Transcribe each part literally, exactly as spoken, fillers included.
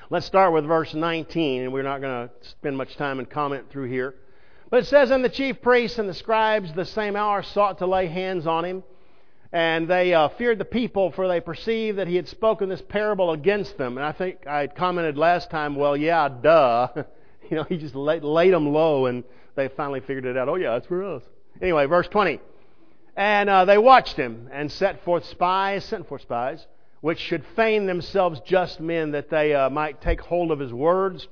Let's start with verse nineteen, and we're not going to spend much time and comment through here. But it says, "And the chief priests and the scribes the same hour sought to lay hands on him. And they uh, feared the people, for they perceived that he had spoken this parable against them." And I think I had commented last time, well, yeah, duh. you know, he just laid, laid them low, and they finally figured it out. Oh, yeah, it's for us. Anyway, verse twenty. "And uh, they watched him, and set forth spies, sent forth spies, which should feign themselves just men, that they uh, might take hold of his words,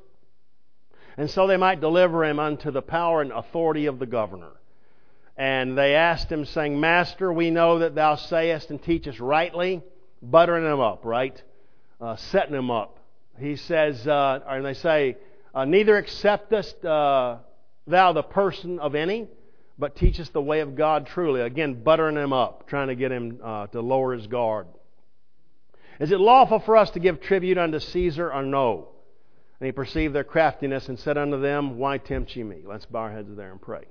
and so they might deliver him unto the power and authority of the governor. And they asked him, saying, Master, we know that thou sayest and teachest rightly," buttering him up, right? Uh, setting him up. He says, uh, and they say, uh, "Neither acceptest uh, thou the person of any, but teachest the way of God truly." Again, buttering him up, trying to get him uh, to lower his guard. "Is it lawful for us to give tribute unto Caesar or no?" And he perceived their craftiness and said unto them, "Why tempt ye me?" Let's bow our heads there and pray.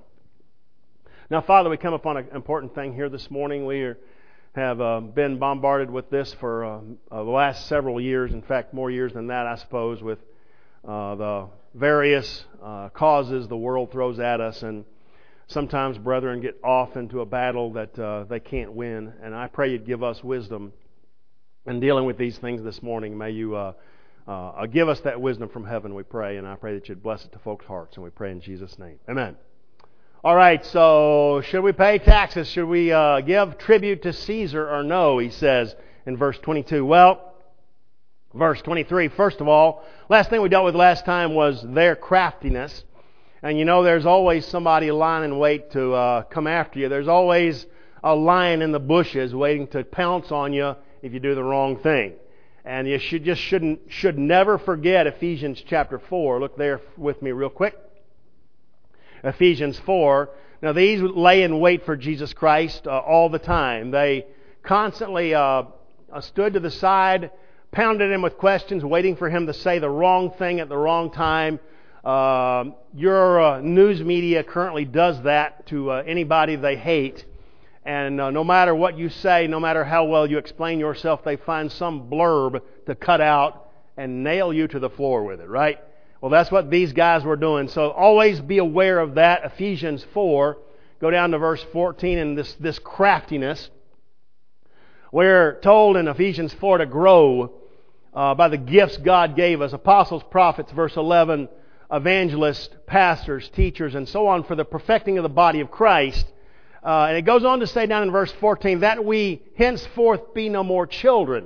Now, Father, we come upon an important thing here this morning. We are, have uh, been bombarded with this for uh, uh, the last several years. In fact, more years than that, I suppose, with uh, the various uh, causes the world throws at us. And sometimes brethren get off into a battle that uh, they can't win. And I pray you'd give us wisdom in dealing with these things this morning. May you uh, uh, give us that wisdom from heaven, we pray. And I pray that you'd bless it to folks' hearts. And we pray in Jesus' name. Amen. All right, so should we pay taxes? Should we uh, give tribute to Caesar or no? He says in verse twenty-two. Well, verse twenty-three, first of all, last thing we dealt with last time was their craftiness. And you know there's always somebody lying in wait to uh, come after you. There's always a lion in the bushes waiting to pounce on you if you do the wrong thing. And you should just shouldn't should never forget Ephesians chapter four. Look there with me real quick. Ephesians four. Now these lay in wait for Jesus Christ uh, all the time. They constantly uh, stood to the side, pounded him with questions, waiting for him to say the wrong thing at the wrong time. Uh, your uh, news media currently does that to uh, anybody they hate. And uh, no matter what you say, no matter how well you explain yourself, they find some blurb to cut out and nail you to the floor with it, right? Well, that's what these guys were doing. So always be aware of that. Ephesians four, go down to verse fourteen, and this, this craftiness. We're told in Ephesians four to grow uh, by the gifts God gave us. Apostles, prophets, verse eleven, evangelists, pastors, teachers, and so on, for the perfecting of the body of Christ. Uh, and it goes on to say down in verse fourteen, that we henceforth be no more children,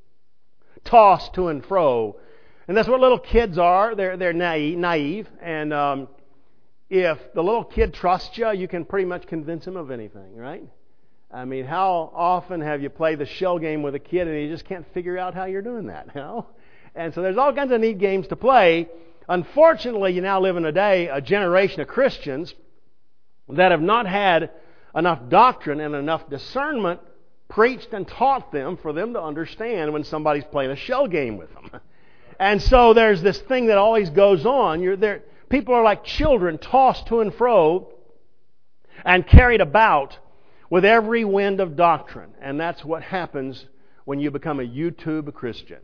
tossed to and fro. And that's what little kids are. They're they're naive, naive. And um, if the little kid trusts you, you can pretty much convince him of anything, right? I mean, how often have you played the shell game with a kid and you just can't figure out how you're doing that, you know? And so there's all kinds of neat games to play. Unfortunately, you now live in a day, a generation of Christians that have not had enough doctrine and enough discernment preached and taught them for them to understand when somebody's playing a shell game with them. And so there's this thing that always goes on. You're there. People are like children tossed to and fro and carried about with every wind of doctrine. And that's what happens when you become a YouTube Christian.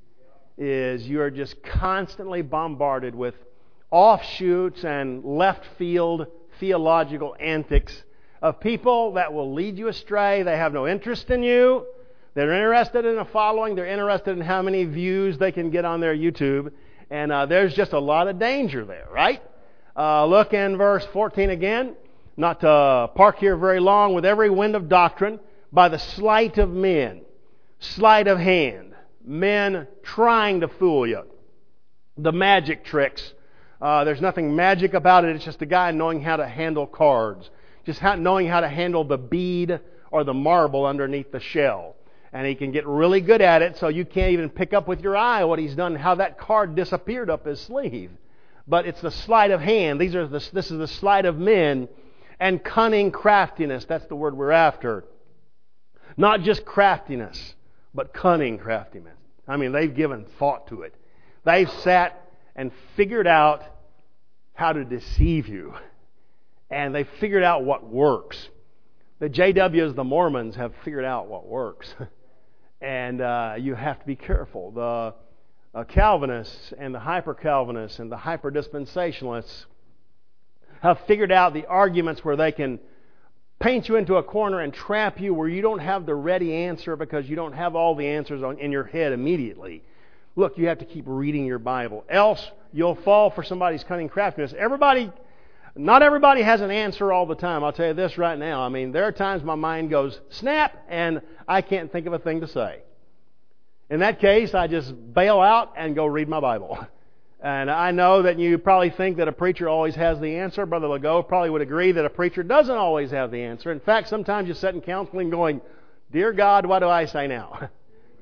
Is you're just constantly bombarded with offshoots and left field theological antics of people that will lead you astray. They have no interest in you. They're interested in a following. They're interested in how many views they can get on their YouTube. And uh, there's just a lot of danger there, right? Uh, look in verse fourteen again. Not to park here very long. With every wind of doctrine, by the sleight of men, sleight of hand, men trying to fool you. The magic tricks. Uh, there's nothing magic about it. It's just a guy knowing how to handle cards. Just how, knowing how to handle the bead or the marble underneath the shell. And he can get really good at it, so you can't even pick up with your eye what he's done, how that card disappeared up his sleeve. But it's the sleight of hand. These are the, this is the sleight of men and cunning craftiness. That's the word we're after. Not just craftiness, but cunning craftiness. I mean, they've given thought to it. They've sat and figured out how to deceive you. And they've figured out what works. The J Ws, the Mormons, have figured out what works. And uh, you have to be careful. The uh, Calvinists and the hyper-Calvinists and the hyper-dispensationalists have figured out the arguments where they can paint you into a corner and trap you where you don't have the ready answer because you don't have all the answers on, in your head immediately. Look, you have to keep reading your Bible. Else, you'll fall for somebody's cunning craftiness. Everybody, not everybody has an answer all the time. I'll tell you this right now. I mean, there are times my mind goes, snap, and I can't think of a thing to say. In that case, I just bail out and go read my Bible. And I know that you probably think that a preacher always has the answer. Brother Legault probably would agree that a preacher doesn't always have the answer. In fact, sometimes you sit in counseling going, Dear God, what do I say now?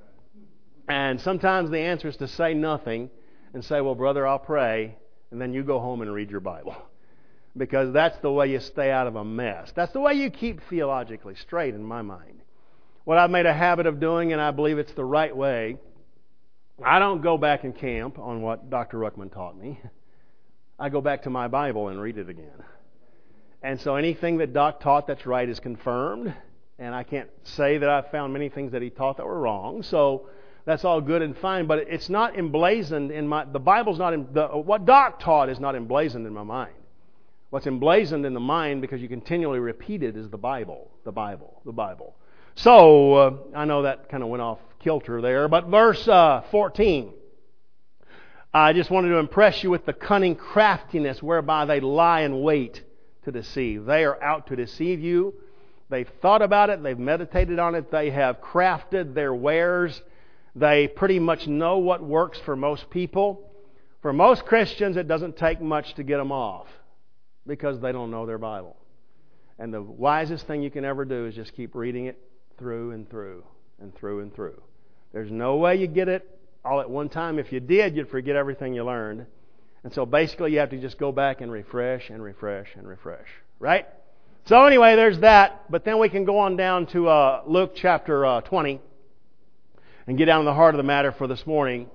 And sometimes the answer is to say nothing and say, well, brother, I'll pray, and then you go home and read your Bible. Because that's the way you stay out of a mess. That's the way you keep theologically straight in my mind. What I've made a habit of doing, and I believe it's the right way, I don't go back and camp on what Doctor Ruckman taught me. I go back to my Bible and read it again. And so anything that Doc taught that's right is confirmed. And I can't say that I've found many things that he taught that were wrong. So that's all good and fine. But it's not emblazoned in my... The Bible's not... In, the, what Doc taught is not emblazoned in my mind. What's emblazoned in the mind, because you continually repeat it, is the Bible. The Bible. The Bible. So, uh, I know that kind of went off kilter there, but verse uh, fourteen. I just wanted to impress you with the cunning craftiness whereby they lie in wait to deceive. They are out to deceive you. They've thought about it. They've meditated on it. They have crafted their wares. They pretty much know what works for most people. For most Christians, it doesn't take much to get them off because they don't know their Bible. And the wisest thing you can ever do is just keep reading it through and through and through and through. There's no way you get it all at one time. If you did, you'd forget everything you learned. And so basically you have to just go back and refresh and refresh and refresh. Right? So anyway, there's that. But then we can go on down to uh, Luke chapter uh, twenty and get down to the heart of the matter for this morning.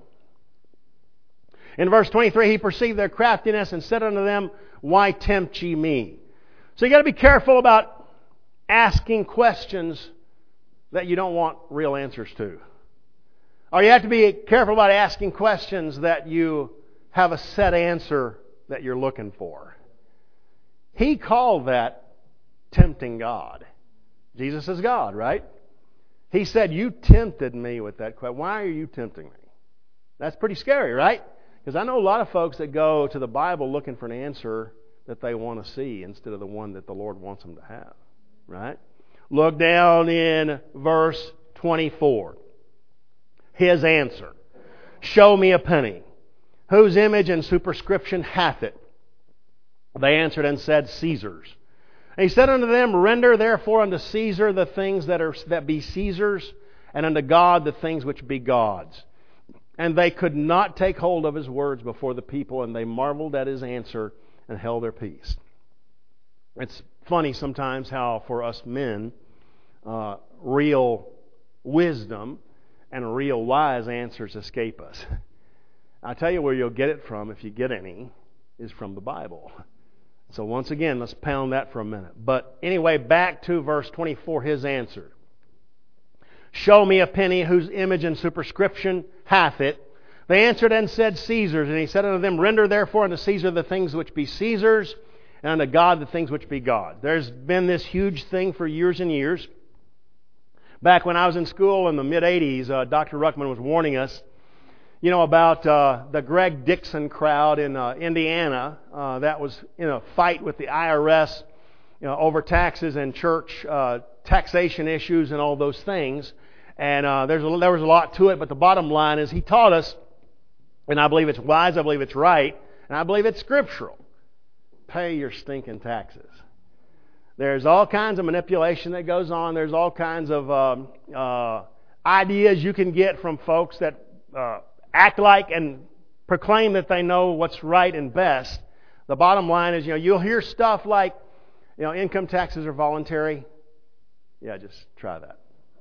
In verse twenty-three, he perceived their craftiness and said unto them, Why tempt ye me? So you got to be careful about asking questions that you don't want real answers to. Or you have to be careful about asking questions that you have a set answer that you're looking for. He called that tempting God. Jesus is God, right? He said, you tempted me with that question. Why are you tempting me? That's pretty scary, right? Because I know a lot of folks that go to the Bible looking for an answer that they want to see instead of the one that the Lord wants them to have, right? Look down in verse twenty-four. His answer. Show me a penny. Whose image and superscription hath it? They answered and said, Caesar's. And he said unto them, Render therefore unto Caesar the things that are that be Caesar's, and unto God the things which be God's. And they could not take hold of his words before the people, and they marveled at his answer and held their peace. It's funny sometimes how for us men, uh, real wisdom and real wise answers escape us. I'll tell you where you'll get it from, if you get any, is from the Bible. So once again, let's pound that for a minute. But anyway, back to verse twenty-four, his answer. Show me a penny whose image and superscription hath it. They answered and said, Caesar's. And he said unto them, Render therefore unto Caesar the things which be Caesar's, and unto God the things which be God. There's been this huge thing for years and years. Back when I was in school in the mid-eighties, uh, Doctor Ruckman was warning us, you know, about uh, the Greg Dixon crowd in uh, Indiana uh, that was in a fight with the I R S, you know, over taxes and church uh, taxation issues and all those things. And uh, there's a, there was a lot to it, but the bottom line is he taught us, and I believe it's wise, I believe it's right, and I believe it's scriptural. Pay your stinking taxes. There's all kinds of manipulation that goes on. There's all kinds of um, uh, ideas you can get from folks that uh, act like and proclaim that they know what's right and best. The bottom line is, you know, you'll hear stuff like, you know, income taxes are voluntary. Yeah, just try that.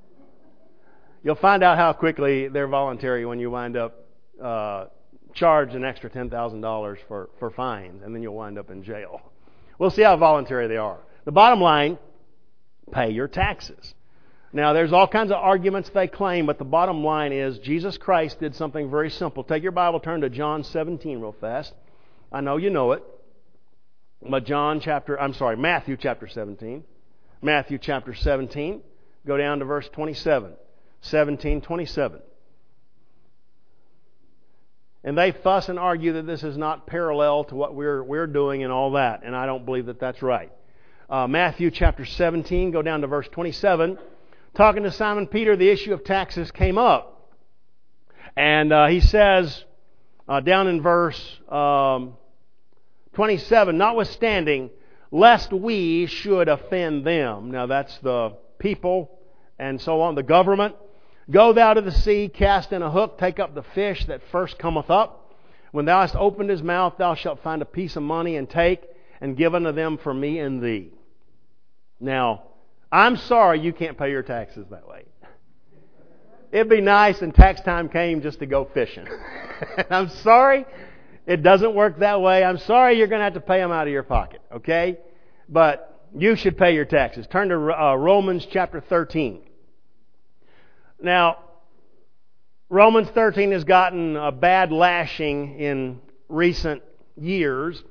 You'll find out how quickly they're voluntary when you wind up uh, charged an extra ten thousand dollars for, for fines, and then you'll wind up in jail. We'll see how voluntary they are. The bottom line, pay your taxes. Now, there's all kinds of arguments they claim, but the bottom line is Jesus Christ did something very simple. Take your Bible, turn to John seventeen real fast. I know you know it. But John chapter, I'm sorry, Matthew chapter seventeen. Matthew chapter seventeen. Go down to verse twenty-seven. seventeen twenty-seven. And they fuss and argue that this is not parallel to what we're we're doing and all that, and I don't believe that that's right. Uh, Matthew chapter seventeen, go down to verse twenty-seven. Talking to Simon Peter, the issue of taxes came up. And uh, he says, uh, down in verse um, twenty-seven, notwithstanding, lest we should offend them. Now that's the people and so on, the government. Go thou to the sea, cast in a hook, take up the fish that first cometh up. When thou hast opened his mouth, thou shalt find a piece of money, and take, and give unto them for me and thee. Now, I'm sorry you can't pay your taxes that way. It'd be nice and tax time came just to go fishing. I'm sorry it doesn't work that way. I'm sorry you're going to have to pay them out of your pocket, okay? But you should pay your taxes. Turn to uh, Romans chapter thirteen. Now, Romans thirteen has gotten a bad lashing in recent years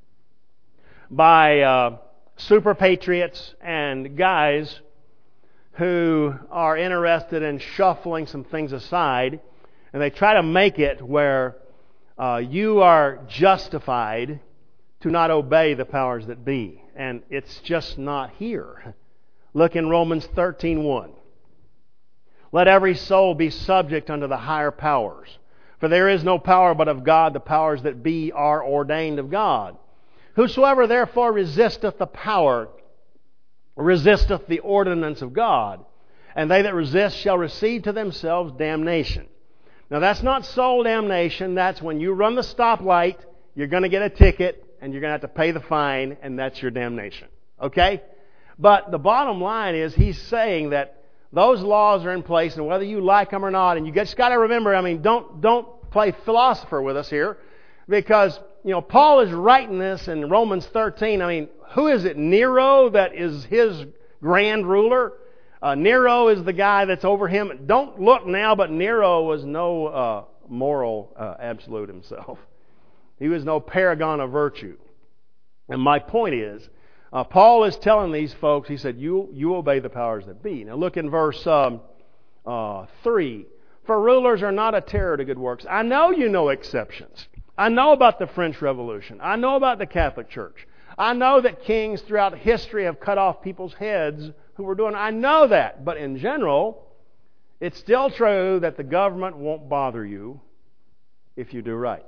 by uh, super patriots and guys who are interested in shuffling some things aside, and they try to make it where uh, you are justified to not obey the powers that be. And it's just not here. Look in Romans thirteen one. Let every soul be subject unto the higher powers. For there is no power but of God. The powers that be are ordained of God. Whosoever therefore resisteth the power, resisteth the ordinance of God. And they that resist shall receive to themselves damnation. Now that's not soul damnation. That's when you run the stoplight, you're going to get a ticket, and you're going to have to pay the fine, and that's your damnation. Okay? But the bottom line is he's saying that those laws are in place, and whether you like them or not, and you just got to remember, I mean, don't don't play philosopher with us here, because, you know, Paul is writing this in Romans thirteen. I mean, who is it? Nero that is his grand ruler? Uh, Nero is the guy that's over him. Don't look now, but Nero was no uh, moral uh, absolute himself. He was no paragon of virtue. And my point is, Uh, Paul is telling these folks, he said, you you obey the powers that be. Now look in verse um, uh, three. For rulers are not a terror to good works. I know you know exceptions. I know about the French Revolution. I know about the Catholic Church. I know that kings throughout history have cut off people's heads who were doing it. I know that. But in general, it's still true that the government won't bother you if you do right.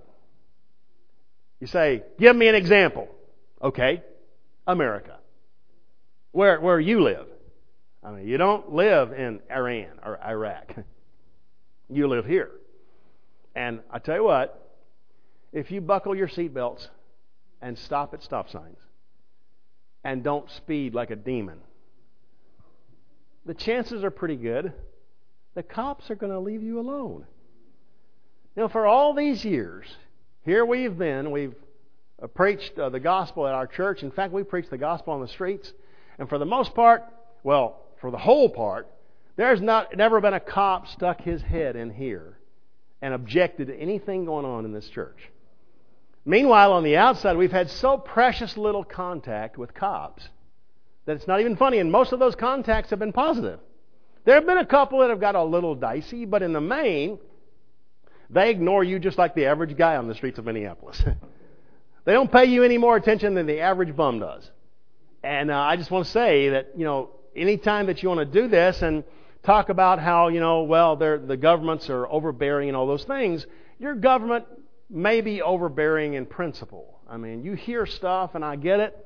You say, give me an example. Okay. America, where where you live. I mean, you don't live in Iran or Iraq. You live here. And I tell you what, if you buckle your seatbelts and stop at stop signs and don't speed like a demon, the chances are pretty good the cops are going to leave you alone. You know, for all these years, here we've been, we've Uh, preached uh, the gospel at our church. In fact, we preach the gospel on the streets. And for the most part, well, for the whole part, there's not never been a cop stuck his head in here and objected to anything going on in this church. Meanwhile, on the outside, we've had so precious little contact with cops that it's not even funny. And most of those contacts have been positive. There have been a couple that have got a little dicey, but in the main, they ignore you just like the average guy on the streets of Minneapolis. They don't pay you any more attention than the average bum does. And uh, I just want to say that, you know, anytime that you want to do this and talk about how, you know, well, the governments are overbearing and all those things, your government may be overbearing in principle. I mean, you hear stuff, and I get it.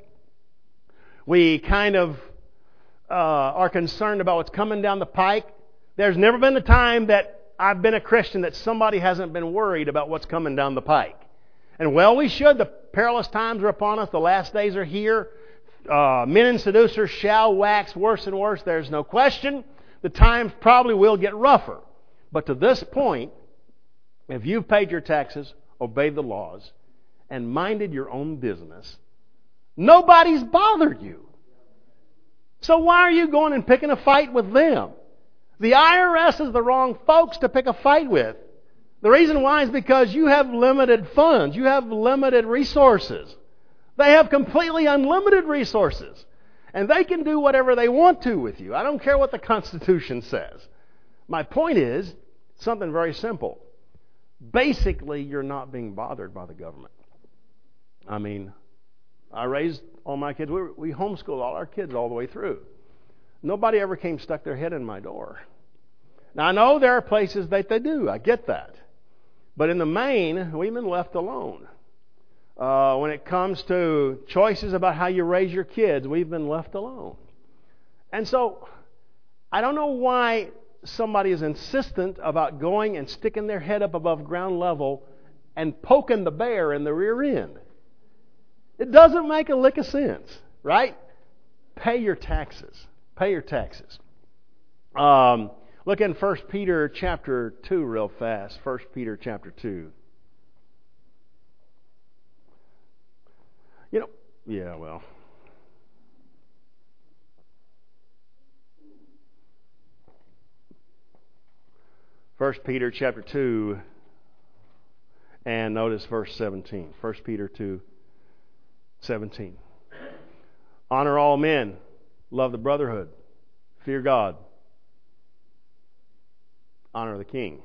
We kind of uh, are concerned about what's coming down the pike. There's never been a time that I've been a Christian that somebody hasn't been worried about what's coming down the pike. And well, we should. The perilous times are upon us. The last days are here. Uh, men and seducers shall wax worse and worse. There's no question. The times probably will get rougher. But to this point, if you've paid your taxes, obeyed the laws, and minded your own business, nobody's bothered you. So why are you going and picking a fight with them? The I R S is the wrong folks to pick a fight with. The reason why is because you have limited funds. You have limited resources. They have completely unlimited resources. And they can do whatever they want to with you. I don't care what the Constitution says. My point is something very simple. Basically, you're not being bothered by the government. I mean, I raised all my kids. We, we homeschooled all our kids all the way through. Nobody ever came stuck their head in my door. Now, I know there are places that they do. I get that. But in the main, we've been left alone. Uh, when it comes to choices about how you raise your kids, we've been left alone. And so, I don't know why somebody is insistent about going and sticking their head up above ground level and poking the bear in the rear end. It doesn't make a lick of sense, right? Pay your taxes. Pay your taxes. Um, look in First Peter chapter two real fast. First Peter chapter two. You know, yeah, well. First Peter chapter two, and notice verse seventeen. First Peter two, seventeen. Honor all men. Love the brotherhood. Fear God. Honor the king.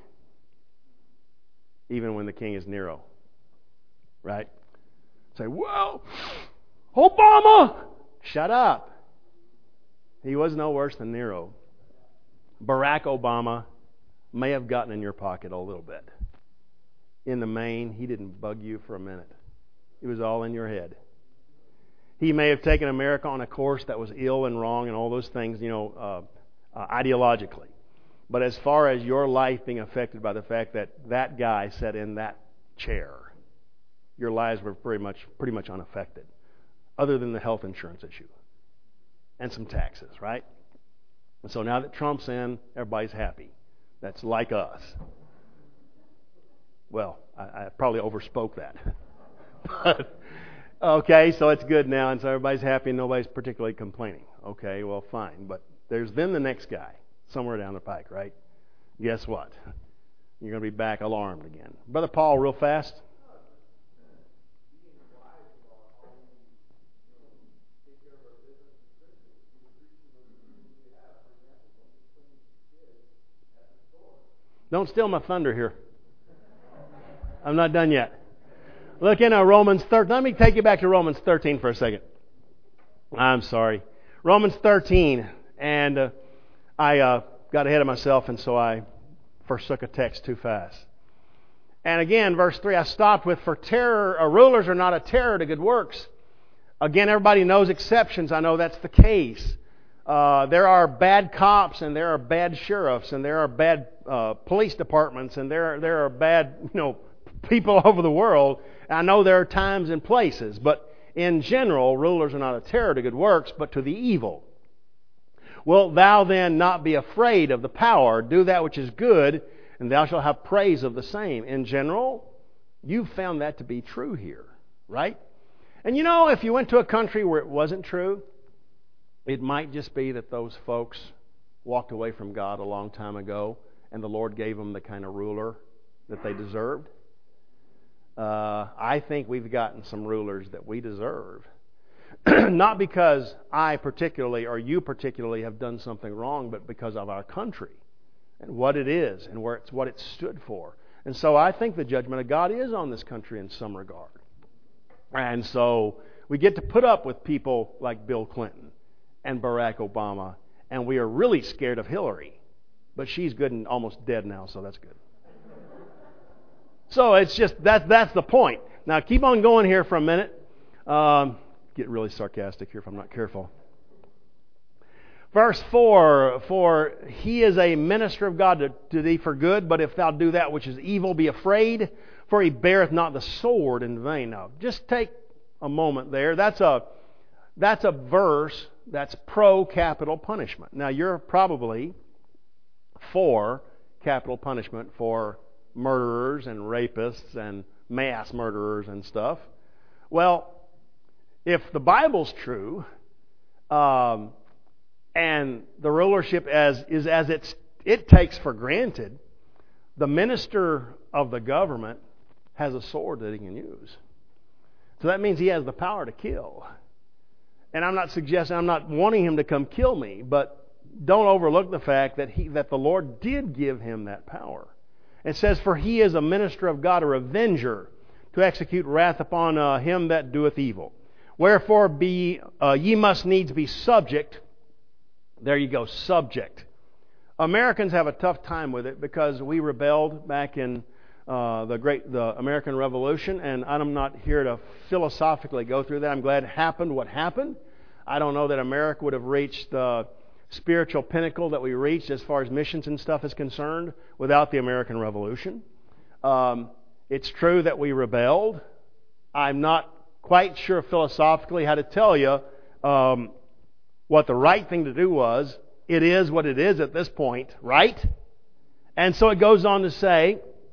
Even when the king is Nero. Right? Say, well, Obama! Shut up. He was no worse than Nero. Barack Obama may have gotten in your pocket a little bit. In the main, he didn't bug you for a minute. It was all in your head. He may have taken America on a course that was ill and wrong and all those things, you know, uh, uh, ideologically. But as far as your life being affected by the fact that that guy sat in that chair, your lives were pretty much pretty much unaffected, other than the health insurance issue and some taxes, right? And so now that Trump's in, everybody's happy. That's like us. Well, I, I probably overspoke that. But okay, so it's good now, and so everybody's happy and nobody's particularly complaining. Okay, well, fine. But there's then the next guy, somewhere down the pike, right? Guess what? You're going to be back alarmed again. Brother Paul, real fast. Don't steal my thunder here. I'm not done yet. Look in uh, Romans thirteen. Let me take you back to Romans thirteen for a second. I'm sorry. Romans thirteen. And uh, I uh, got ahead of myself, and so I forsook a text too fast. And again, verse three, I stopped with, for terror, uh, rulers are not a terror to good works. Again, everybody knows exceptions. I know that's the case. Uh, there are bad cops, and there are bad sheriffs, and there are bad uh, police departments, and there are, there are bad, you know, people all over the world. I know there are times and places, but in general, rulers are not a terror to good works, but to the evil. Wilt thou then not be afraid of the power? Do that which is good, and thou shalt have praise of the same. In general, you've found that to be true here, right? And you know, if you went to a country where it wasn't true, it might just be that those folks walked away from God a long time ago, and the Lord gave them the kind of ruler that they deserved. Uh, I think we've gotten some rulers that we deserve. Not because I particularly or you particularly have done something wrong, but because of our country and what it is and where it's what it stood for. And so I think the judgment of God is on this country in some regard. And so we get to put up with people like Bill Clinton and Barack Obama, and we are really scared of Hillary. But she's good and almost dead now, so that's good. So it's just, that, that's the point. Now keep on going here for a minute. Um, get really sarcastic here if I'm not careful. Verse four, for he is a minister of God to, to thee for good, but if thou do that which is evil, be afraid, for he beareth not the sword in vain. Now, just take a moment there. That's a, that's a verse that's pro-capital punishment. Now, you're probably for capital punishment for murderers and rapists and mass murderers and stuff. Well, if the Bible's true, um, And the rulership as is as it's, it takes for granted. The minister of the government has a sword that he can use. So that means he has the power to kill. And I'm not suggesting, I'm not wanting him to come kill me, but don't overlook the fact that he that the Lord did give him that power. It says, for he is a minister of God, a revenger, to execute wrath upon uh, him that doeth evil. Wherefore be uh, ye must needs be subject. There you go, subject. Americans have a tough time with it because we rebelled back in uh, the great the American Revolution, and I'm not here to philosophically go through that. I'm glad it happened what happened. I don't know that America would have reached the spiritual pinnacle that we reached as far as missions and stuff is concerned without the American Revolution. Um, it's true that we rebelled. I'm not quite sure philosophically how to tell you um, what the right thing to do was. It is what it is at this point, right? And so it goes on to say,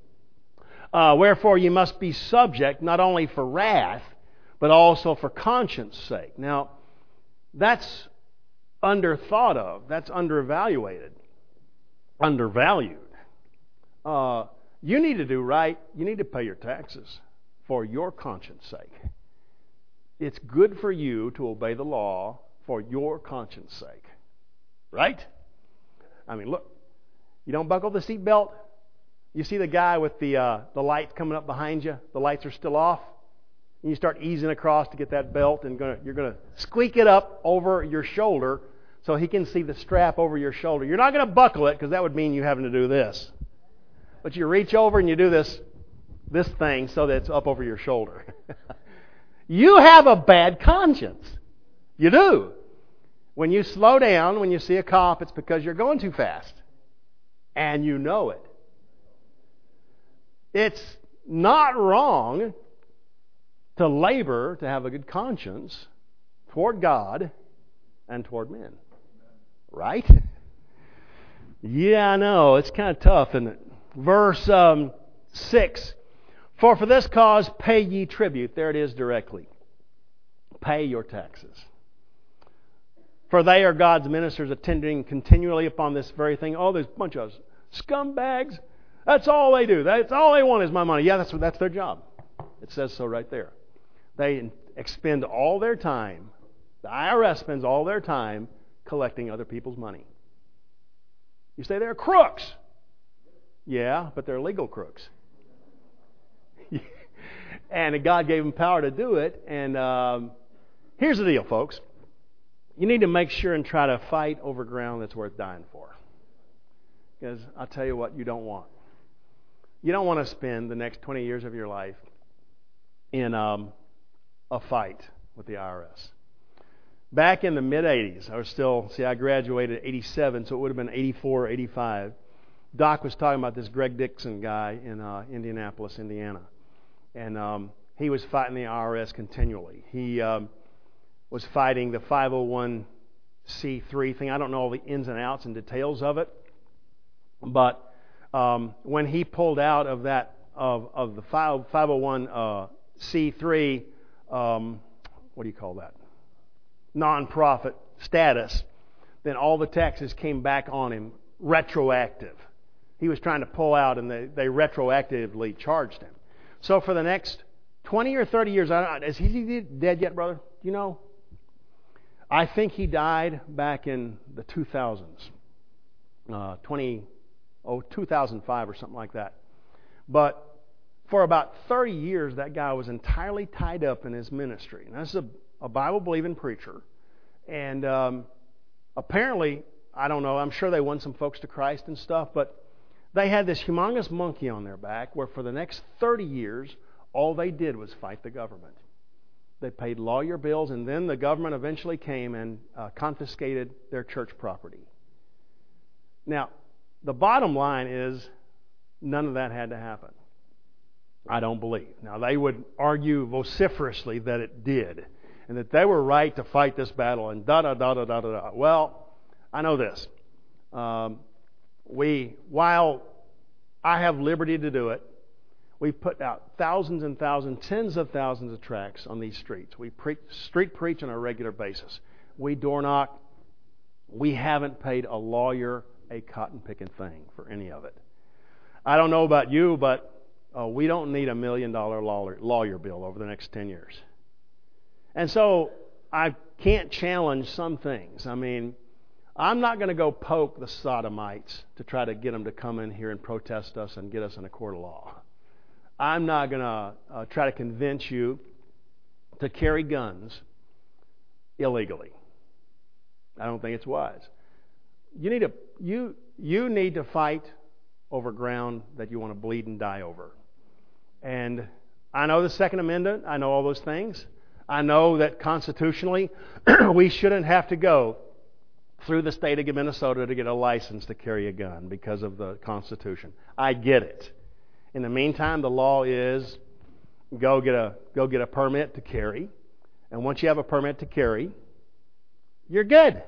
uh, wherefore you must be subject not only for wrath, but also for conscience sake. Now, that's underthought of. That's undervaluated. Undervalued. Uh, you need to do right. You need to pay your taxes for your conscience sake. It's good for you to obey the law for your conscience sake. Right? I mean, look. You don't buckle the seatbelt. You see the guy with the uh, the lights coming up behind you. The lights are still off. And you start easing across to get that belt, and gonna, you're going to squeak it up over your shoulder so he can see the strap over your shoulder. You're not going to buckle it because that would mean you having to do this. But you reach over and you do this this thing so that it's up over your shoulder. You have a bad conscience. You do. When you slow down, when you see a cop, it's because you're going too fast. And you know it. It's not wrong to labor to have a good conscience toward God and toward men. Right? Yeah, I know. It's kind of tough, isn't it? Verse um, six. For for this cause pay ye tribute. There it is directly. Pay your taxes. For they are God's ministers attending continually upon this very thing. Oh, there's a bunch of scumbags. That's all they do. That's all they want is my money. Yeah, that's that's their job. It says so right there. They expend all their time. The I R S spends all their time collecting other people's money. You say they're crooks. Yeah, but they're legal crooks. And God gave them power to do it. And um, here's the deal, folks. You need to make sure and try to fight over ground that's worth dying for. Because I'll tell you what you don't want. You don't want to spend the next twenty years of your life in um, a fight with the I R S. Back in the mid-eighties, I was still, see, I graduated in eighty-seven, so it would have been eighty-four or eighty-five. Doc was talking about this Greg Dixon guy in uh, Indianapolis, Indiana. And um, he was fighting the I R S continually. He um, was fighting the five oh one c three thing. I don't know all the ins and outs and details of it. But um, when he pulled out of that, of, of the five oh one c three, um, what do you call that? Non-profit status, then all the taxes came back on him retroactive. He was trying to pull out, and they, they retroactively charged him. So for the next twenty or thirty years, I don't, is he dead yet, brother? Do you know? I think he died back in the two thousands, uh, twenty, oh, two thousand five or something like that. But for about thirty years, that guy was entirely tied up in his ministry. And that's a, a Bible-believing preacher. And um, apparently, I don't know, I'm sure they won some folks to Christ and stuff, but they had this humongous monkey on their back where for the next thirty years, all they did was fight the government. They paid lawyer bills, and then the government eventually came and uh, confiscated their church property. Now, the bottom line is none of that had to happen. I don't believe. Now, they would argue vociferously that it did, and that they were right to fight this battle, and da-da-da-da-da-da. Well, I know this. Um, we, while I have liberty to do it, we've put out thousands and thousands, tens of thousands of tracts on these streets. We pre- street preach on a regular basis. We door knock We haven't paid a lawyer a cotton-picking thing for any of it. I don't know about you, but uh, we don't need a million-dollar lawyer, lawyer bill over the next ten years. And so I can't challenge some things. I mean, I'm not going to go poke the sodomites to try to get them to come in here and protest us and get us in a court of law. I'm not going to uh, try to convince you to carry guns illegally. I don't think it's wise. You need to you you need to fight over ground that you want to bleed and die over. And I know the Second Amendment. I know all those things. I know that constitutionally we shouldn't have to go through the state of Minnesota to get a license to carry a gun because of the Constitution. I get it. In the meantime, the law is go get a go get a permit to carry. And once you have a permit to carry, you're good.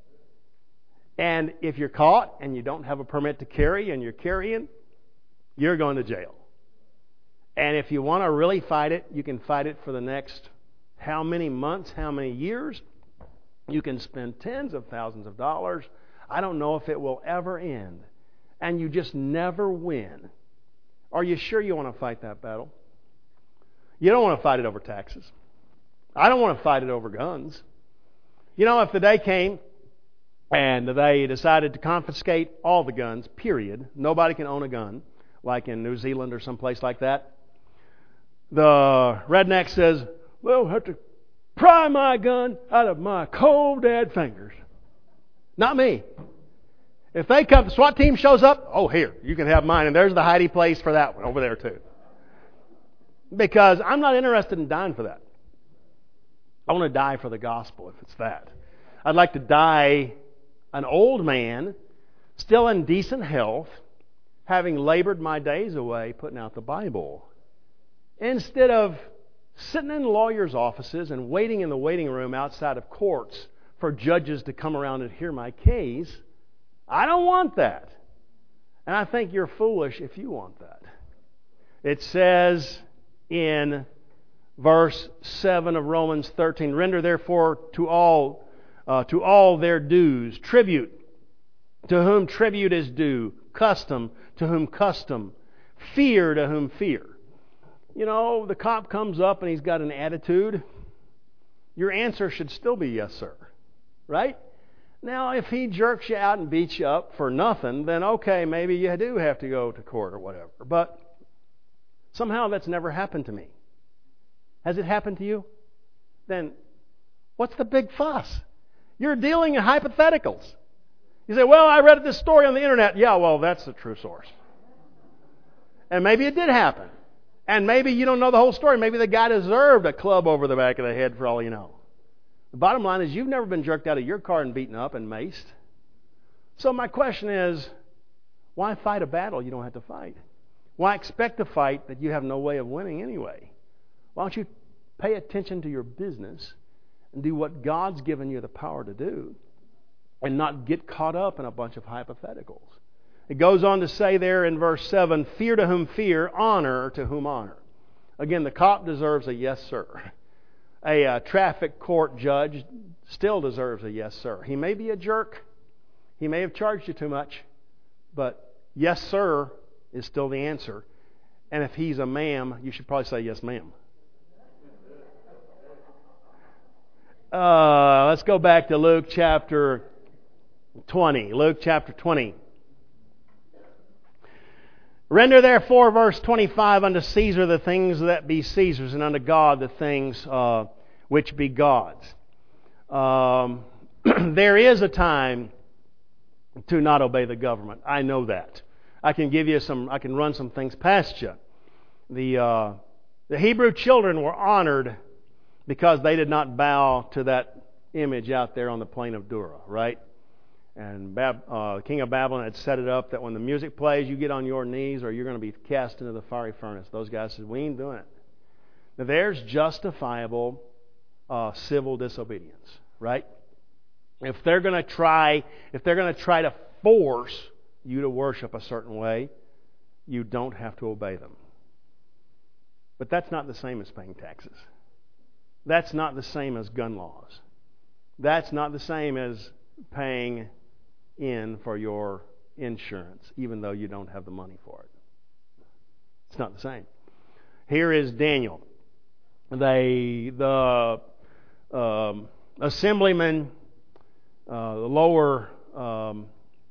And if you're caught and you don't have a permit to carry and you're carrying, you're going to jail. And if you want to really fight it, you can fight it for the next how many months, how many years. You can spend tens of thousands of dollars. I don't know if it will ever end. And you just never win. Are you sure you want to fight that battle? You don't want to fight it over taxes. I don't want to fight it over guns. You know, if the day came and they decided to confiscate all the guns, period, nobody can own a gun, like in New Zealand or someplace like that, the redneck says, well, I have to pry my gun out of my cold dead fingers. Not me. If they come, the SWAT team shows up, oh, here, you can have mine, and there's the hidey place for that one over there too. Because I'm not interested in dying for that. I want to die for the gospel if it's that. I'd like to die an old man, still in decent health, having labored my days away putting out the Bible, instead of sitting in lawyers' offices and waiting in the waiting room outside of courts for judges to come around and hear my case. I don't want that. And I think you're foolish if you want that. It says in verse seven of Romans thirteen, render therefore to all uh, to all their dues, tribute to whom tribute is due, custom to whom custom, fear to whom fear. You know, the cop comes up and he's got an attitude. Your answer should still be yes, sir. Right? Now, if he jerks you out and beats you up for nothing, then okay, maybe you do have to go to court or whatever. But somehow that's never happened to me. Has it happened to you? Then what's the big fuss? You're dealing in hypotheticals. You say, well, I read this story on the internet. Yeah, well, that's the true source. And maybe it did happen. And maybe you don't know the whole story. Maybe the guy deserved a club over the back of the head for all you know. The bottom line is you've never been jerked out of your car and beaten up and maced. So my question is, why fight a battle you don't have to fight? Why expect to fight that you have no way of winning anyway? Why don't you pay attention to your business and do what God's given you the power to do and not get caught up in a bunch of hypotheticals? It goes on to say there in verse seven, fear to whom fear, honor to whom honor. Again, the cop deserves a yes, sir. A uh, traffic court judge still deserves a yes, sir. He may be a jerk. He may have charged you too much. But yes, sir is still the answer. And if he's a ma'am, you should probably say yes, ma'am. Uh, let's go back to Luke chapter twenty. Luke chapter twenty. Render therefore, verse twenty-five, unto Caesar the things that be Caesar's, and unto God the things uh, which be God's. Um, there is a time to not obey the government. I know that. I can give you some. I can run some things past you. The uh, the Hebrew children were honored because they did not bow to that image out there on the plain of Dura, right? And Bab- uh, the king of Babylon had set it up that when the music plays, you get on your knees or you're going to be cast into the fiery furnace. Those guys said, we ain't doing it. Now there's justifiable uh, civil disobedience, right? If they're going to try, if they're going to try to force you to worship a certain way, you don't have to obey them. But that's not the same as paying taxes. That's not the same as gun laws. That's not the same as paying in for your insurance, even though you don't have the money for it. It's not the same. Here is Daniel. They, the um, assemblyman, uh, the lower um,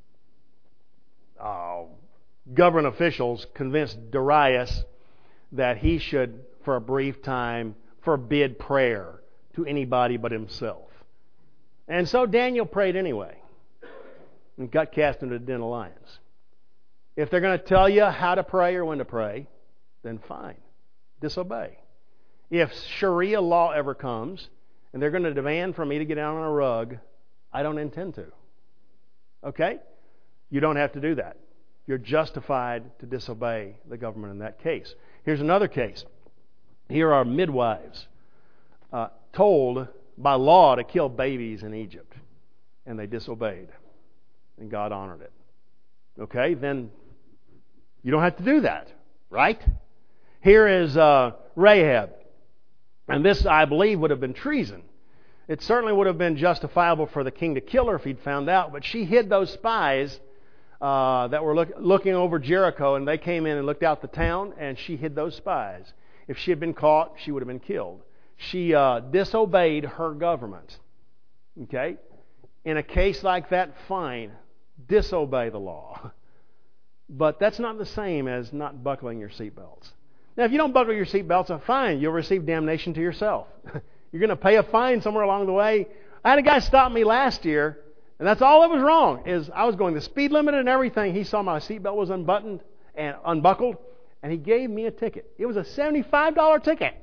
uh, government officials convinced Darius that he should, for a brief time, forbid prayer to anybody but himself. And so Daniel prayed anyway and got cast into the den of lions. If they're going to tell you how to pray or when to pray, then fine. Disobey. If Sharia law ever comes and they're going to demand for me to get down on a rug, I don't intend to. Okay? You don't have to do that. You're justified to disobey the government in that case. Here's another case. Here are midwives uh, told by law to kill babies in Egypt, and they disobeyed, and God honored it. Okay? Then you don't have to do that, right? Here is uh, Rahab. And this, I believe, would have been treason. It certainly would have been justifiable for the king to kill her if he'd found out. But she hid those spies uh, that were look, looking over Jericho, and they came in and looked out the town, and she hid those spies. If she had been caught, she would have been killed. She uh, disobeyed her government. Okay? In a case like that, fine. Disobey the law. But that's not the same as not buckling your seatbelts. Now, if you don't buckle your seatbelts, fine. You'll receive damnation to yourself. You're going to pay a fine somewhere along the way. I had a guy stop me last year, and that's all that was wrong. Is I was going the speed limit and everything. He saw my seatbelt was unbuttoned and unbuckled, and he gave me a ticket. It was a seventy-five dollars ticket.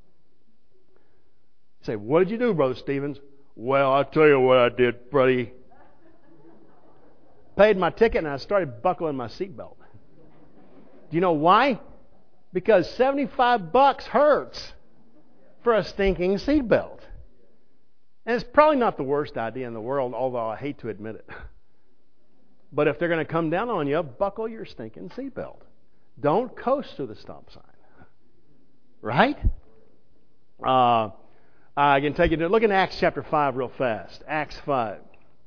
You say, what did you do, Brother Stevens? Well, I'll tell you what I did, buddy. Paid my ticket, and I started buckling my seatbelt. Do you know why? Because seventy-five bucks hurts for a stinking seatbelt. And it's probably not the worst idea in the world, although I hate to admit it. But if they're going to come down on you, buckle your stinking seatbelt. Don't coast to the stop sign. Right? Uh, I can take you to, look at Acts chapter five real fast. Acts five.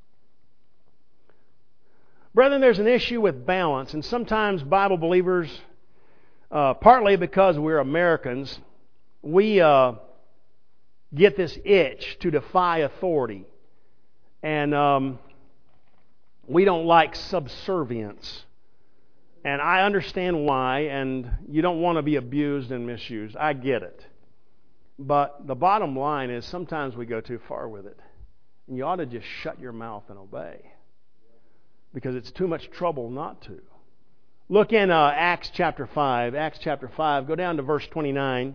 Brethren, there's an issue with balance, and sometimes Bible believers, uh, partly because we're Americans, we uh, get this itch to defy authority. And um, we don't like subservience. And I understand why, and you don't want to be abused and misused. I get it. But the bottom line is sometimes we go too far with it. And you ought to just shut your mouth and obey. Because it's too much trouble not to. Look in uh, Acts chapter five. Acts chapter five. Go down to verse twenty-nine.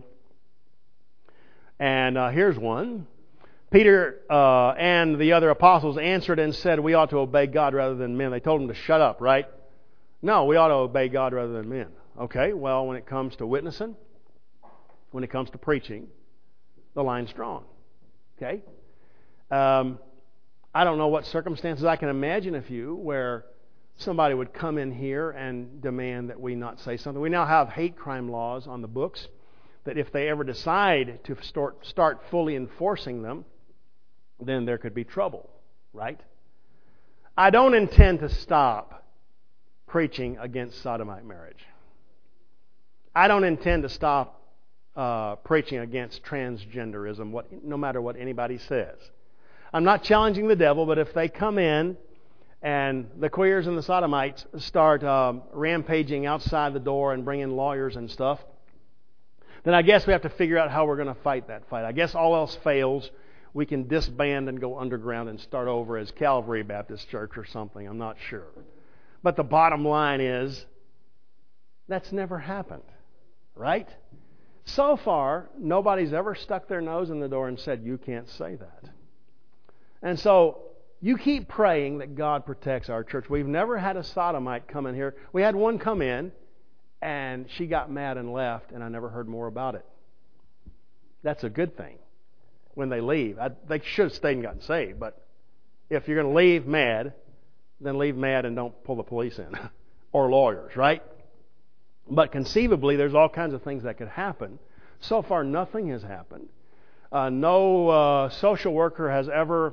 And uh, here's one. Peter uh, and the other apostles answered and said, we ought to obey God rather than men. They told him to shut up, right? No, we ought to obey God rather than men. Okay, well, when it comes to witnessing, when it comes to preaching, the line's drawn. Okay? Um, I don't know what circumstances. I can imagine a few where somebody would come in here and demand that we not say something. We now have hate crime laws on the books that if they ever decide to start, start fully enforcing them, then there could be trouble, right? I don't intend to stop preaching against sodomite marriage. I don't intend to stop uh, preaching against transgenderism, what, no matter what anybody says. I'm not challenging the devil, but if they come in and the queers and the sodomites start um, rampaging outside the door and bring in lawyers and stuff, then I guess we have to figure out how we're going to fight that fight. I guess all else fails, we can disband and go underground and start over as Calvary Baptist Church or something. I'm not sure. But the bottom line is, that's never happened, right? So far, nobody's ever stuck their nose in the door and said, you can't say that. And so, you keep praying that God protects our church. We've never had a sodomite come in here. We had one come in, and she got mad and left, and I never heard more about it. That's a good thing when they leave. I, they should have stayed and gotten saved, but if you're going to leave mad, then leave mad and don't pull the police in or lawyers, right? But conceivably, there's all kinds of things that could happen. So far, nothing has happened. Uh, no uh, social worker has ever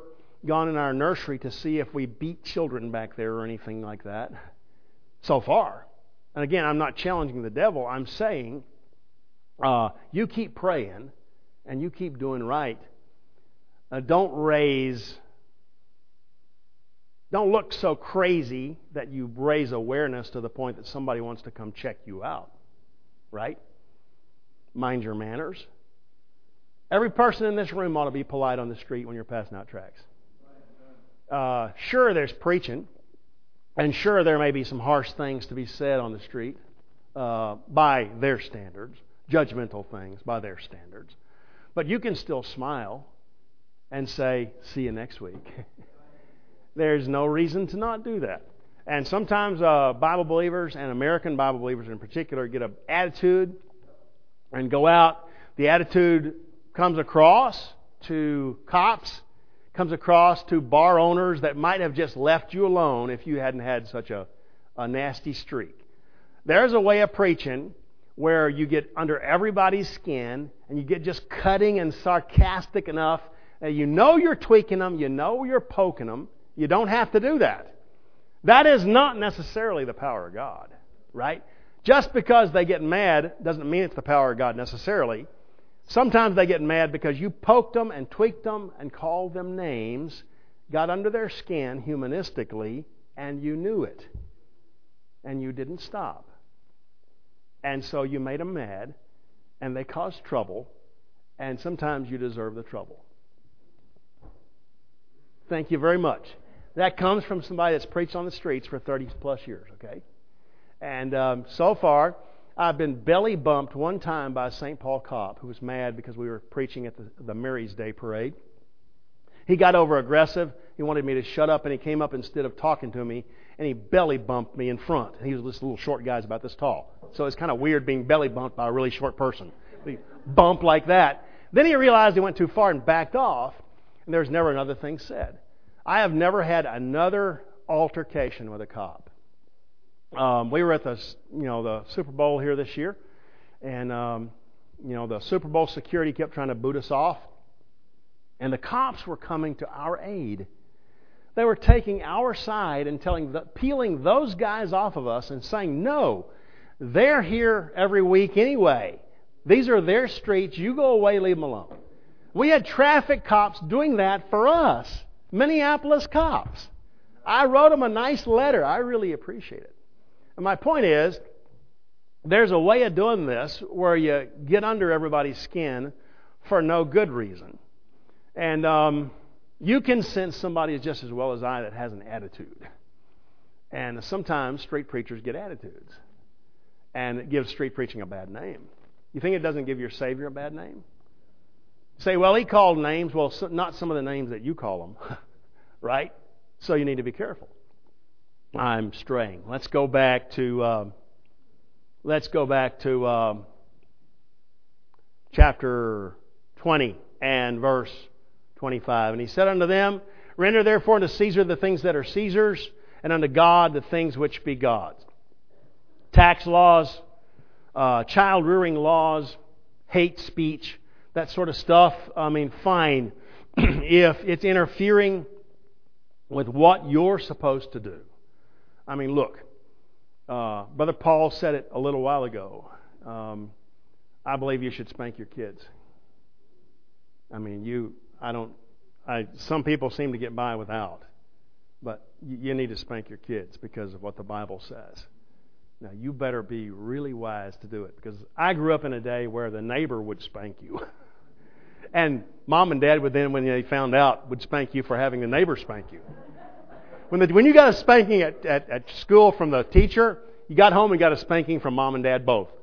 gone in our nursery to see if we beat children back there or anything like that so far. And again, I'm not challenging the devil. I'm saying uh, you keep praying and you keep doing right. Uh, don't raise, don't look so crazy that you raise awareness to the point that somebody wants to come check you out. Right? Mind your manners. Every person in this room ought to be polite on the street when you're passing out tracts. Uh, sure, there's preaching, and sure, there may be some harsh things to be said on the street uh, by their standards, judgmental things by their standards. But you can still smile and say, see you next week. There's no reason to not do that. And sometimes uh, Bible believers, and American Bible believers in particular, get an attitude and go out. The attitude comes across to cops, comes across to bar owners that might have just left you alone if you hadn't had such a, a nasty streak. There's a way of preaching where you get under everybody's skin and you get just cutting and sarcastic enough that you know you're tweaking them, you know you're poking them. You don't have to do that. That is not necessarily the power of God, right? Just because they get mad doesn't mean it's the power of God necessarily. Sometimes they get mad because you poked them and tweaked them and called them names, got under their skin humanistically, and you knew it. And you didn't stop. And so you made them mad, and they caused trouble, and sometimes you deserve the trouble. Thank you very much. That comes from somebody that's preached on the streets for thirty plus years, okay? And um, so far, I've been belly bumped one time by a Saint Paul cop who was mad because we were preaching at the, the Mary's Day parade. He got over aggressive. He wanted me to shut up, and he came up instead of talking to me, and he belly bumped me in front. And he was this little short guy, about this tall. So it's kind of weird being belly bumped by a really short person. He bump like that. Then he realized he went too far and backed off, and there was never another thing said. I have never had another altercation with a cop. Um, we were at the you know the Super Bowl here this year, and um, you know the Super Bowl security kept trying to boot us off, and the cops were coming to our aid. They were taking our side and telling the, peeling those guys off of us and saying, no, they're here every week anyway. These are their streets. You go away, leave them alone. We had traffic cops doing that for us. Minneapolis cops. I wrote them a nice letter. I really appreciate it. And my point is, there's a way of doing this where you get under everybody's skin for no good reason. And um, you can sense somebody just as well as I that has an attitude. And sometimes street preachers get attitudes. And it gives street preaching a bad name. You think it doesn't give your Savior a bad name? Say, well, he called names. Well, not some of the names that you call them, right? So you need to be careful. I'm straying. Let's go back to uh, let's go back to uh, chapter twenty and verse twenty-five. And he said unto them, render therefore unto Caesar the things that are Caesar's, and unto God the things which be God's. Tax laws, uh, child rearing laws, hate speech. That sort of stuff, I mean, fine if it's interfering with what you're supposed to do. I mean, look, uh, Brother Paul said it a little while ago. Um, I believe you should spank your kids. I mean, you, I don't, I, some people seem to get by without, but you, you need to spank your kids because of what the Bible says. Now, you better be really wise to do it, because I grew up in a day where the neighbor would spank you. And mom and dad would then, when they found out, would spank you for having the neighbor spank you. When the, when you got a spanking at, at, at school from the teacher, you got home and got a spanking from mom and dad both.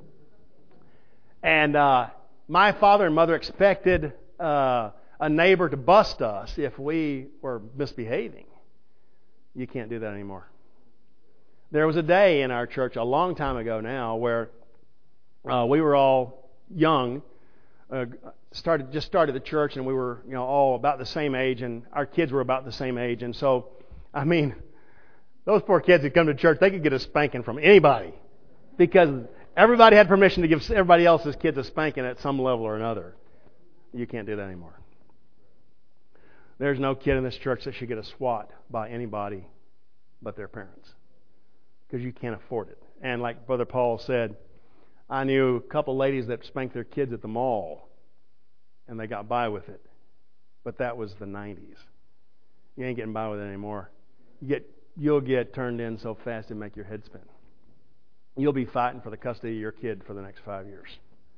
And uh, my father and mother expected uh, a neighbor to bust us if we were misbehaving. You can't do that anymore. There was a day in our church a long time ago now where uh, we were all young, uh, started just started the church, and we were you know all about the same age, and our kids were about the same age, and so I mean, those poor kids that come to church, they could get a spanking from anybody because everybody had permission to give everybody else's kids a spanking at some level or another. You can't do that anymore. There's no kid in this church that should get a swat by anybody but their parents, because you can't afford it. And like Brother Paul said, I knew a couple ladies that spanked their kids at the mall, and they got by with it. But that was the nineties. You ain't getting by with it anymore. You get, you'll get turned in so fast it'll make your head spin. You'll be fighting for the custody of your kid for the next five years.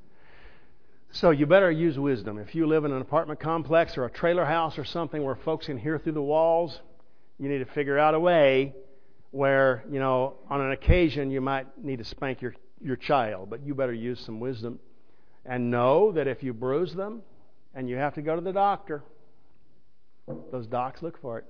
So you better use wisdom. If you live in an apartment complex or a trailer house or something where folks can hear through the walls, you need to figure out a way where, you know, on an occasion you might need to spank your, your child, but you better use some wisdom and know that if you bruise them and you have to go to the doctor, those docs look for it.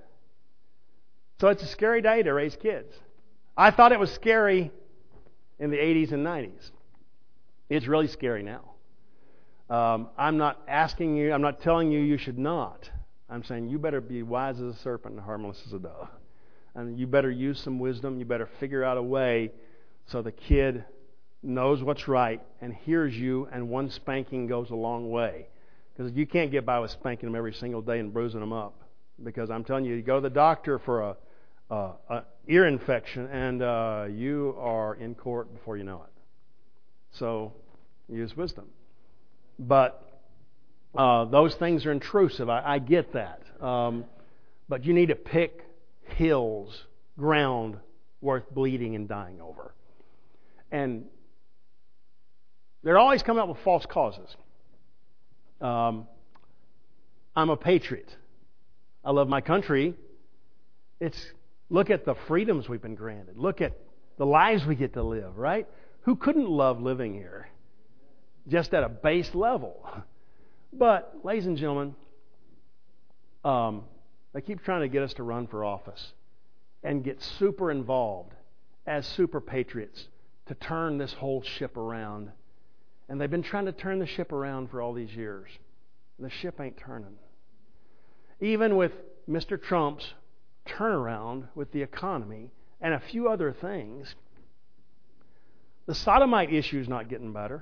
So it's a scary day to raise kids. I thought it was scary in the eighties and nineties. It's really scary now. Um, I'm not asking you, I'm not telling you you should not. I'm saying you better be wise as a serpent and harmless as a dove. And you better use some wisdom. You better figure out a way so the kid knows what's right and hears you, and one spanking goes a long way. Because you can't get by with spanking them every single day and bruising them up. Because I'm telling you, you go to the doctor for a, a, a ear infection, and uh, you are in court before you know it. So use wisdom. But uh, those things are intrusive. I, I get that. Um, but you need to pick hills, ground worth bleeding and dying over. And they're always coming up with false causes. Um, I'm a patriot. I love my country. It's look at the freedoms we've been granted. Look at the lives we get to live, right? Who couldn't love living here? Just at a base level. But, ladies and gentlemen, um, they keep trying to get us to run for office and get super involved as super patriots to turn this whole ship around. And they've been trying to turn the ship around for all these years. The ship ain't turning. Even with Mister Trump's turnaround with the economy and a few other things, the sodomite issue is not getting better.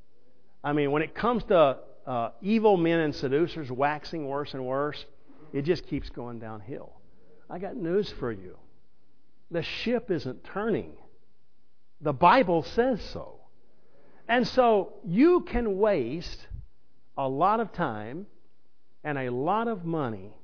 I mean, when it comes to uh, evil men and seducers waxing worse and worse, it just keeps going downhill. I got news for you. The ship isn't turning. The Bible says so. And so you can waste a lot of time and a lot of money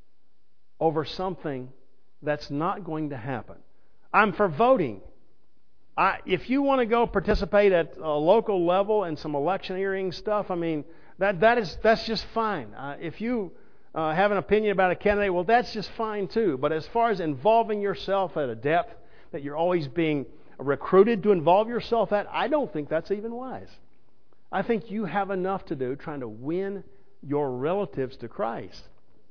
over something that's not going to happen. I'm for voting. I, if you want to go participate at a local level in some electioneering stuff, I mean, that that is that's just fine. Uh, if you uh, have an opinion about a candidate, well, that's just fine too. But as far as involving yourself at a depth that you're always being recruited to involve yourself at, I don't think that's even wise. I think you have enough to do trying to win your relatives to Christ.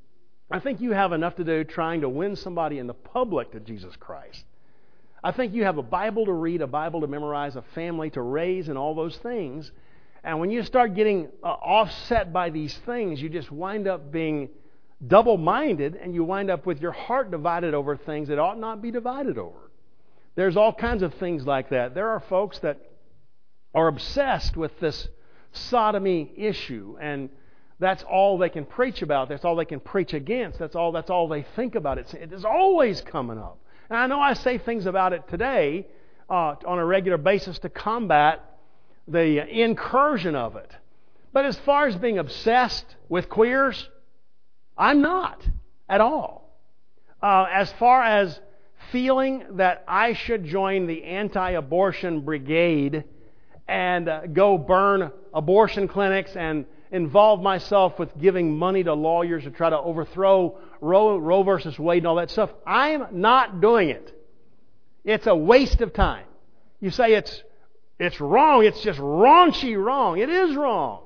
I think you have enough to do trying to win somebody in the public to Jesus Christ. I think you have a Bible to read, a Bible to memorize, a family to raise, and all those things. And when you start getting uh, offset by these things, you just wind up being double-minded, and you wind up with your heart divided over things that ought not be divided over. There's all kinds of things like that. There are folks that are obsessed with this sodomy issue, and that's all they can preach about. That's all they can preach against. That's all, that's all they think about. It's, it is always coming up. And I know I say things about it today uh, on a regular basis to combat the incursion of it. But as far as being obsessed with queers, I'm not at all. Uh, as far as feeling that I should join the anti-abortion brigade and uh, go burn abortion clinics and involve myself with giving money to lawyers to try to overthrow Roe, Roe versus Wade and all that stuff, I'm not doing it. It's a waste of time. You say it's it's wrong, it's just raunchy wrong. It is wrong.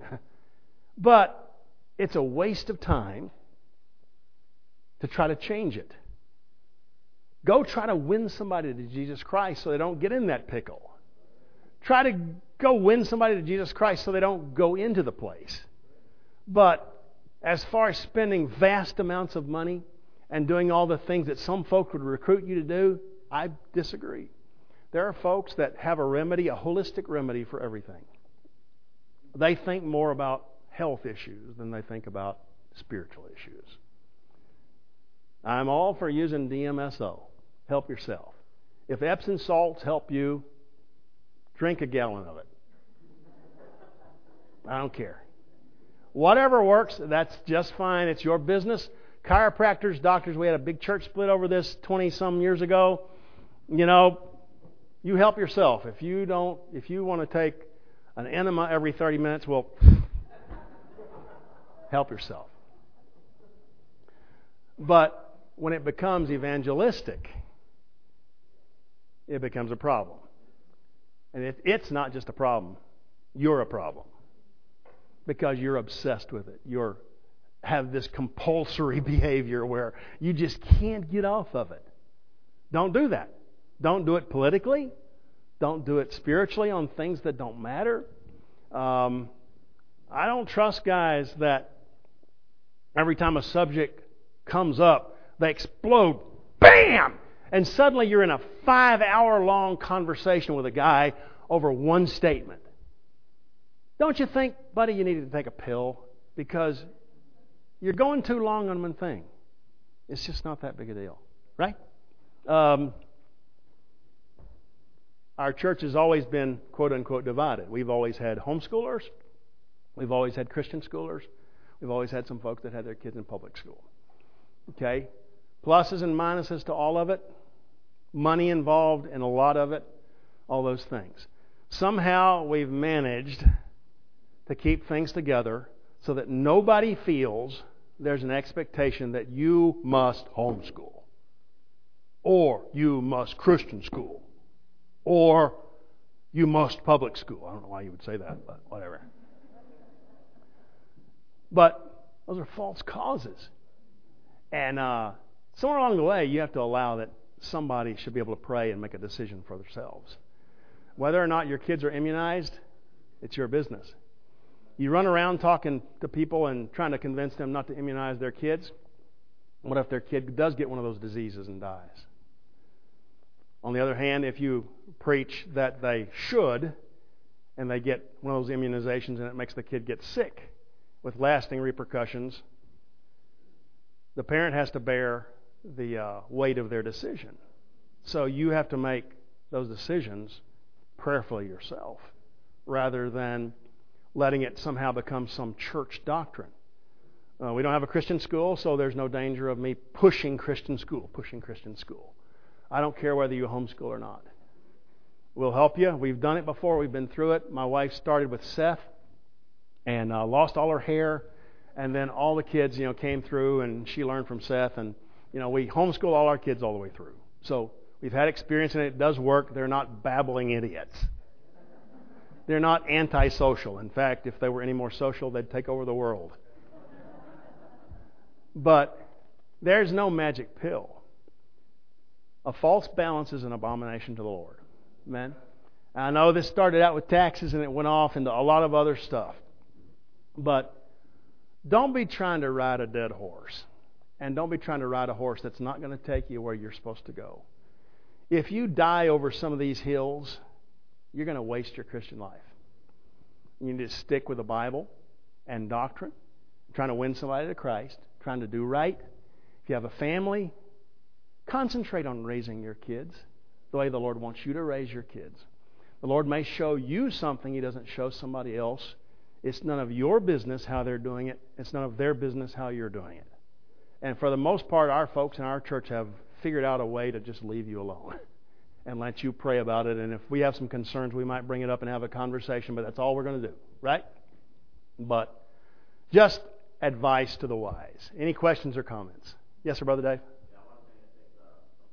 But it's a waste of time to try to change it. Go try to win somebody to Jesus Christ so they don't get in that pickle. Try to go win somebody to Jesus Christ so they don't go into the place. But as far as spending vast amounts of money and doing all the things that some folks would recruit you to do, I disagree. There are folks that have a remedy, a holistic remedy for everything. They think more about health issues than they think about spiritual issues. I'm all for using D M S O. Help yourself. If Epsom salts help you, drink a gallon of it. I don't care. Whatever works, that's just fine. It's your business. Chiropractors, doctors, we had a big church split over this twenty-some years ago. You know, you help yourself. If you don't, if you want to take an enema every thirty minutes, well, help yourself. But when it becomes evangelistic, it becomes a problem. And it, it's not just a problem. You're a problem. Because you're obsessed with it. You're have this compulsory behavior where you just can't get off of it. Don't do that. Don't do it politically. Don't do it spiritually on things that don't matter. Um, I don't trust guys that every time a subject comes up, they explode. Bam! And suddenly you're in a five-hour-long conversation with a guy over one statement. Don't you think, buddy, you need to take a pill? Because you're going too long on one thing. It's just not that big a deal, right? Um, our church has always been, quote-unquote, divided. We've always had homeschoolers. We've always had Christian schoolers. We've always had some folks that had their kids in public school. Okay? Pluses and minuses to all of it. Money involved in a lot of it. All those things. Somehow we've managed to keep things together so that nobody feels there's an expectation that you must homeschool, or you must Christian school, or you must public school. I don't know why you would say that, but whatever. But those are false causes. And uh, somewhere along the way, you have to allow that somebody should be able to pray and make a decision for themselves. Whether or not your kids are immunized, it's your business. You run around talking to people and trying to convince them not to immunize their kids. What if their kid does get one of those diseases and dies? On the other hand, if you preach that they should, and they get one of those immunizations and it makes the kid get sick with lasting repercussions, the parent has to bear the uh, weight of their decision. So you have to make those decisions prayerfully yourself, rather than letting it somehow become some church doctrine. Uh, we don't have a Christian school, so there's no danger of me pushing Christian school, pushing Christian school. I don't care whether you homeschool or not. We'll help you. We've done it before. We've been through it. My wife started with Seth and uh, lost all her hair, and then all the kids, you know, came through, and she learned from Seth, and you know, we homeschool all our kids all the way through. So we've had experience, and it does work. They're not babbling idiots. They're not antisocial. In fact, if they were any more social, they'd take over the world. But there's no magic pill. A false balance is an abomination to the Lord. Amen? I know this started out with taxes and it went off into a lot of other stuff. But don't be trying to ride a dead horse. And don't be trying to ride a horse that's not going to take you where you're supposed to go. If you die over some of these hills, you're going to waste your Christian life. You need to stick with the Bible and doctrine, trying to win somebody to Christ, trying to do right. If you have a family, concentrate on raising your kids the way the Lord wants you to raise your kids. The Lord may show you something He doesn't show somebody else. It's none of your business how they're doing it. It's none of their business how you're doing it. And for the most part, our folks in our church have figured out a way to just leave you alone and let you pray about it. And if we have some concerns, we might bring it up and have a conversation, but that's all we're going to do, right? But just advice to the wise. Any questions or comments? Yes, sir, Brother Dave?